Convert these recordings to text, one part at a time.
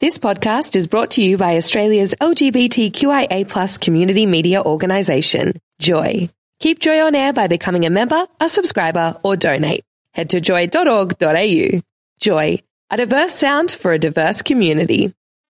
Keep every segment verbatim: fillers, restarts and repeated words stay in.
This podcast is brought to you by Australia's L G B T Q I A plus community media organisation, Joy. Keep Joy on air by becoming a member, a subscriber, or donate. Head to joy dot org dot a u. Joy, a diverse sound for a diverse community.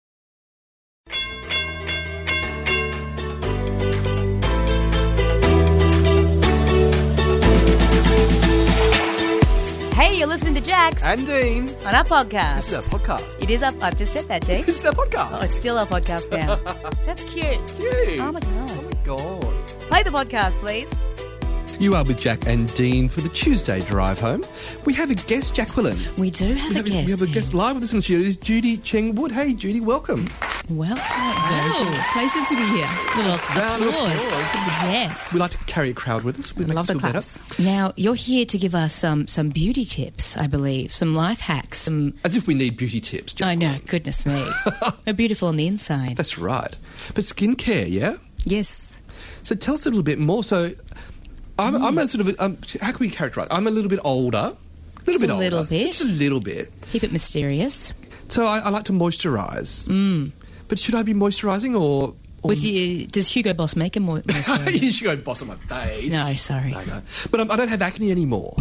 Hey, you're listening to Jax And Dean. on our podcast. This is our podcast. It is up. I've just said that, Dean. This is our podcast. Oh, it's still our podcast now. That's cute. Cute. Oh my god. Oh my God. Play the podcast, please. You are with Jack and Dean for the Tuesday drive home. We have a guest, Jacqueline. We do have We a have, guest. we have a guest live with us in the studio. It is Judy Cheng Wood. Hey, Judy, welcome. Welcome. Wow. Pleasure to be here. Little Round of applause. applause. Yes. We like to carry a crowd with us. We make Love us the feel better. claps. Now, you're here to give us some, some beauty tips, I believe, some life hacks. Some As if we need beauty tips, I Jacqueline. know, goodness me. We're beautiful on the inside. That's right. But skincare, yeah? Yes. So tell us a little bit more. So I'm, I'm a sort of, a, um, how can we characterise? I'm a little bit older. A little Just bit a older. little bit. Just a little bit. Keep it mysterious. So I, I like to moisturise. Mm. But should I be moisturising or... or With you, does Hugo Boss make a mo- moisturiser? You should go boss on my face. No, sorry. No, no. But um, I don't have acne anymore.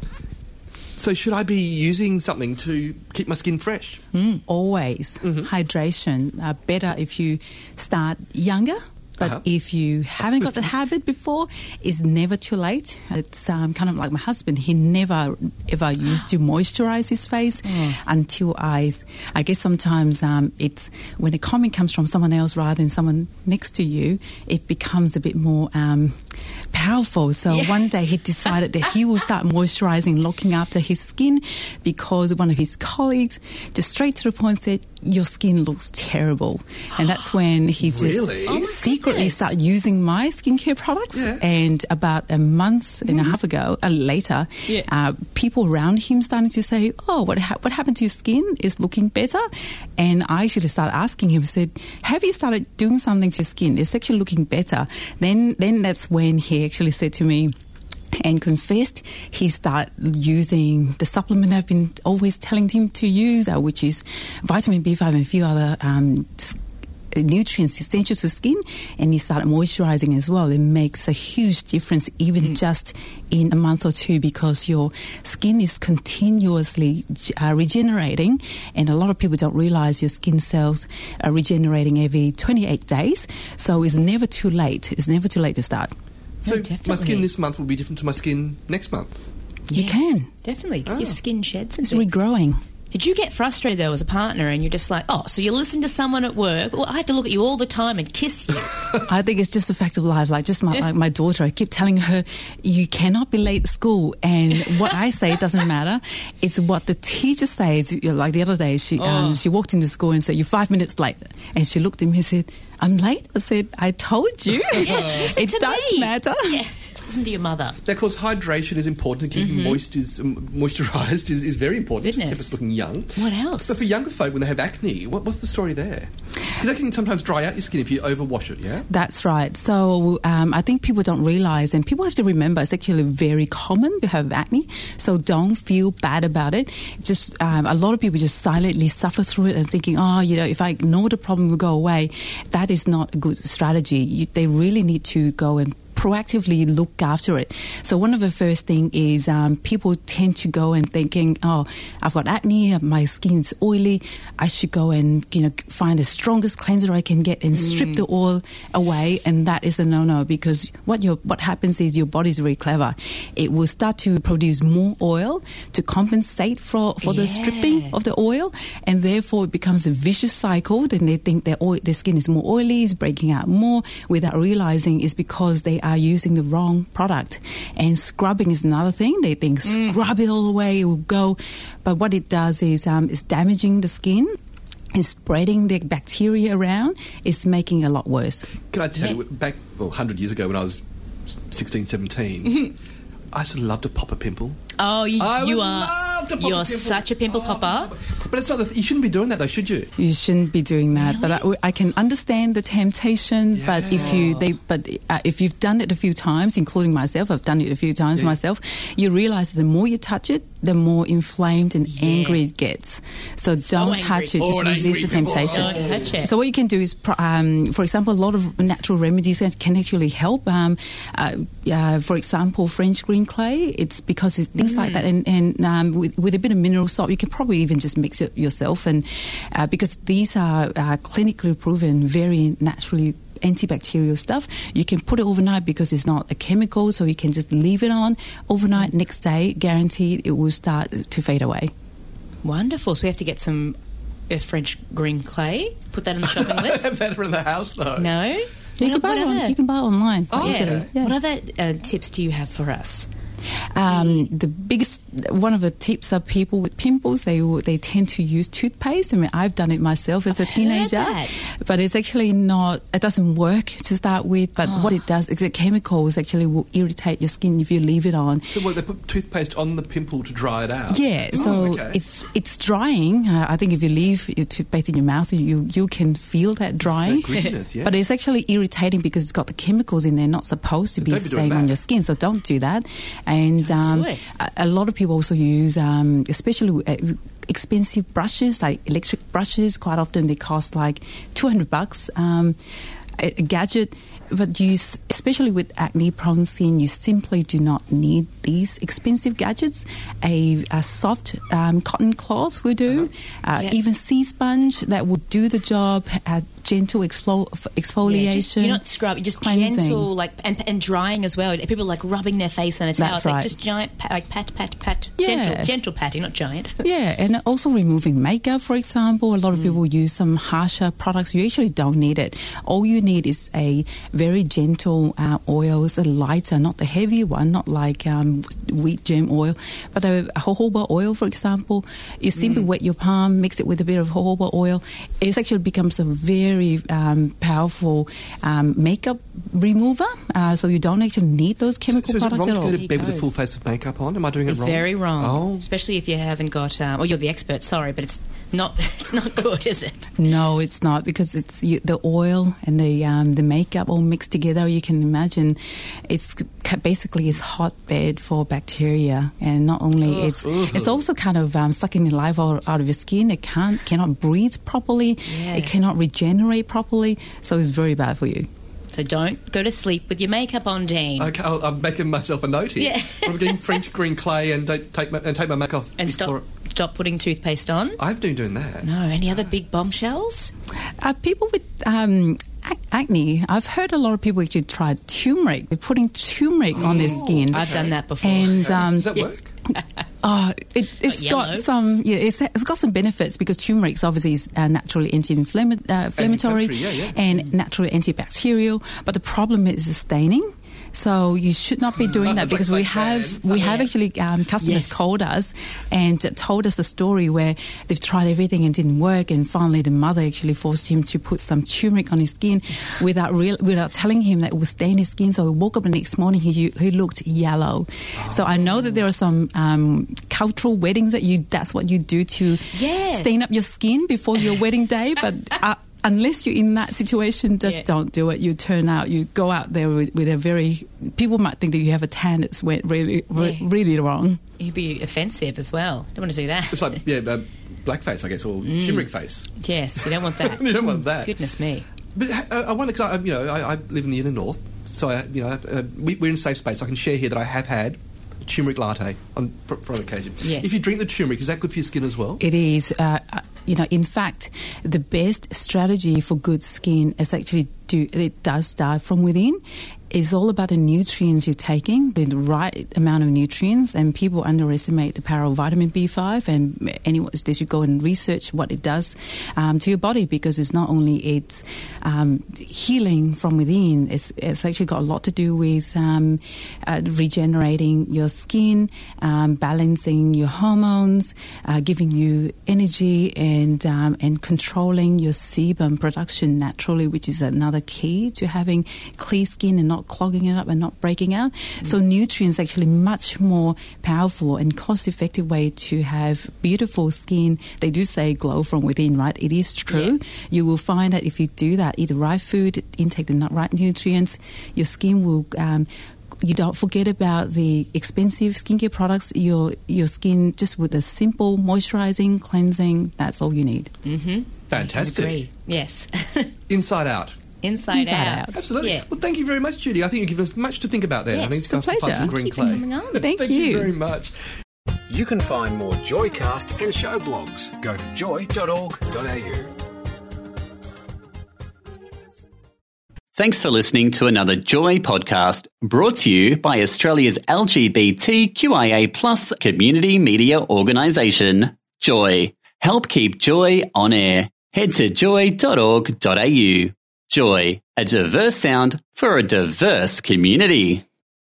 So should I be using something to keep my skin fresh? Mm, always. Hydration. Uh, better if you start younger. But Uh-huh. if you haven't got the habit before, it's never too late. It's um, kind of like my husband. He never, ever used to moisturize his face until I... I guess sometimes um, it's... When a comment comes from someone else rather than someone next to you, it becomes a bit more um, powerful. So one day he decided that he will start moisturizing, looking after his skin, because one of his colleagues just straight to the point said, your skin looks terrible. And that's when he just Really? Oh my secretly goodness. started using my skincare products. Yeah. And about a month and a half ago, uh, later, Yeah. uh, people around him started to say, oh, what ha- what happened to your skin? Is looking better? And I should have started asking him, said, have you started doing something to your skin? It's actually looking better. Then, then that's when he actually said to me, and confessed he started using the supplement I've been always telling him to use, uh, which is vitamin B five and a few other um, s- nutrients essential to skin, and he started moisturizing as well. It makes a huge difference even just in a month or two, because your skin is continuously uh, regenerating, and a lot of people don't realize your skin cells are regenerating every twenty-eight days, so it's never too late. It's never too late to start. So No, my definitely. skin this month will be different to my skin next month. You Yes, can. Definitely, 'cause your skin sheds and It's things. regrowing. Did you get frustrated, though, as a partner, and you're just like, oh, so you listen to someone at work, well, I have to look at you all the time and kiss you. I think it's just a fact of life. Like just my like my daughter, I keep telling her, you cannot be late to school, and what I say doesn't matter. It's what the teacher says. You know, like the other day, she um, she walked into school and said, "You're five minutes late," and she looked at me and said, "I'm late." I said, "I told you." Listen it to does me. matter. Yeah. Listen to your mother. Now, of course, hydration is important. Keeping moist is um, moisturised is, is very important to keep Goodness. us looking young. What else? But for younger folk, when they have acne, what, what's the story there? Because that can sometimes dry out your skin if you overwash it, yeah? That's right. So um, I think people don't realize, and people have to remember, it's actually very common to have acne. So don't feel bad about it. Just um, a lot of people just silently suffer through it and thinking, oh, you know, if I ignore the problem, it will go away. That is not a good strategy. You, they really need to go and proactively look after it. So one of the first thing is um, people tend to go and thinking, oh, I've got acne, my skin's oily, I should go and, you know, find the strongest cleanser I can get and strip the oil away, and that is a no-no, because what your what happens is your body's very clever. It will start to produce more oil to compensate for, for the stripping of the oil, and therefore it becomes a vicious cycle. Then they think their, oil, their skin is more oily, is breaking out more, without realizing it's because they are using the wrong product. And scrubbing is another thing. They think scrub it all the way, it will go. But what it does is um, it's damaging the skin, it's spreading the bacteria around, it's making it a lot worse. Can I tell you, back well, one hundred years ago when I was sixteen, seventeen, I used to love to pop a pimple. Oh, you, I you would are love to pop a You're pimple. such a pimple Oh, popper. But it's not. The, you shouldn't be doing that, though, should you? You shouldn't be doing that, but I, I can understand the temptation. But if you, they, but uh, if you've done it a few times, including myself, I've done it a few times Yeah. myself. You realise the more you touch it, the more inflamed and Yeah. angry it gets. So don't angry. touch it. Or Just an resist angry the people. temptation. Don't touch it. So what you can do is, pro- um, for example, a lot of natural remedies can, can actually help. Um, uh, uh, for example, French green clay. It's because it's things like that, and, and um, with, with a bit of mineral salt, you can probably even just mix it yourself. And uh, because these are uh, clinically proven, very naturally antibacterial stuff, you can put it overnight because it's not a chemical, so you can just leave it on overnight. Next day, guaranteed, it will start to fade away. Wonderful. So we have to get some uh, French green clay. Put that on the shopping I have list. that in the house, though. No. You What- can buy what it on, other- you can buy it online. Oh, easily. okay. Yeah. What other uh, tips do you have for us? Um, the biggest one of the tips are people with pimples. They will- they tend to use toothpaste. I mean, I've done it myself as a I've heard teenager, that. but it's actually not. It doesn't work to start with. But what it does is the chemicals actually will irritate your skin if you leave it on. So what, they put toothpaste on the pimple to dry it out? Yeah, Oh, so okay. it's it's drying. Uh, I think if you leave your toothpaste in your mouth, you you can feel that drying. That grittiness, yeah. But it's actually irritating because it's got the chemicals in there not supposed to So be don't be doing staying on that. your skin. So don't do that. And Don't do um, it. a, a lot of people also use, um, especially uh, expensive brushes like electric brushes. Quite often they cost like two hundred bucks. Um, a, a gadget. But you, s- especially with acne-prone skin, you simply do not need these expensive gadgets. A, a soft um, cotton cloth will do. Uh, Yeah. Even sea sponge that will do the job. Uh, gentle exfol- exfoliation. Yeah, just, you're not scrubbing, just cleansing. gentle, like and, and drying as well. People like rubbing their face on a towel. That's It's like right. just giant, pa- like pat, pat, pat, Yeah. gentle, gentle patting, not giant. Yeah, and also removing makeup, for example. A lot of people use some harsher products. You actually don't need it. All you need is a very gentle uh, oils, a lighter, not the heavy one, not like um, wheat germ oil, but a jojoba oil, for example. You simply wet your palm, mix it with a bit of jojoba oil. It actually becomes a very um, powerful um, makeup remover. Uh, so you don't actually need those So, chemical so is it products wrong at to all. go There to you bed with a go. full face of makeup on? Am I doing It's it wrong? very wrong, Oh. especially if you haven't got. Um, oh, you're the expert. Sorry, but it's not. It's not good, is it? No, it's not, because it's you, the oil and the um, the makeup all mixed together. You can imagine it's ca- basically it's hotbed for bacteria, and not only it's it's also kind of um, sucking the life out, out of your skin. It can't cannot breathe properly. Yeah. It cannot regenerate properly. So it's very bad for you. So don't go to sleep with your makeup on, Dean. Okay, I'll, I'm making myself a note here. Yeah. I'm doing French green clay and don't take my, and take my makeup off. And before stop stop putting toothpaste on. I've been doing that. No, any other big bombshells? Uh, people with um, ac- acne, I've heard a lot of people actually try turmeric. They're putting turmeric on their skin. I've done that before. And um, Does that work? Oh, it, it's Like yellow? got some. Yeah, it's, it's got some benefits because turmeric obviously is uh, naturally anti-inflammatory, uh, inflammatory yeah, yeah. and naturally antibacterial. But the problem is the staining. So you should not be doing that It's like because we fake have tan. we Yeah. have actually um, customers Yes. called us and told us a story where they've tried everything and didn't work, and finally the mother actually forced him to put some turmeric on his skin without real, without telling him that it would stain his skin. So he woke up the next morning, he he looked yellow. So I know that there are some um, cultural weddings that you that's what you do to Yeah. stain up your skin before your wedding day, but. Uh, Unless you're in that situation, just Yeah. don't do it. You turn out, you go out there with, with a very. People might think that you have a tan that's went really, re- Yeah. really wrong. It'd be offensive as well. Don't want to do that. It's like, yeah, uh, blackface, I guess, or Mm. turmeric face. Yes, you don't want that. You don't want that. Goodness me. But uh, I wonder, because I, you know, I, I live in the inner north, so I, you know, uh, we, we're in a safe space. I can share here that I have had a turmeric latte on for, for an occasion. Yes. If you drink the turmeric, is that good for your skin as well? It is, uh, uh, you know, in fact, the best strategy for good skin is actually do it does start from within. It's all about the nutrients you're taking, the right amount of nutrients, and people underestimate the power of vitamin B five. And anyone, they should go and research what it does um, to your body, because it's not only it's um, healing from within. It's, it's actually got a lot to do with um, uh, regenerating your skin, um, balancing your hormones, uh, giving you energy, and um, and controlling your sebum production naturally, which is another key to having clear skin and not not clogging it up and not breaking out. So nutrients actually much more powerful and cost-effective way to have beautiful skin. They do say glow from within, right? It is true. Yeah. You will find that if you do that, eat the right food, intake the right nutrients, your skin will... Um, you don't forget about the expensive skincare products. Your your skin, just with a simple moisturizing, cleansing, that's all you need. Mm-hmm. Fantastic. Agree. Yes. Inside out. Inside, Inside out. out. Absolutely. Yeah. Well, thank you very much, Judy. I think you've given us much to think about there. Yes, I think it's a to find pleasure. some green Keep clay. coming on. Thank thank you. you. very much. You can find more Joycast and show blogs. Go to joy dot org dot a u. Thanks for listening to another Joy podcast brought to you by Australia's L G B T Q I A plus community media organisation, Joy. Help keep Joy on air. Head to joy dot org dot a u. Joy, a diverse sound for a diverse community.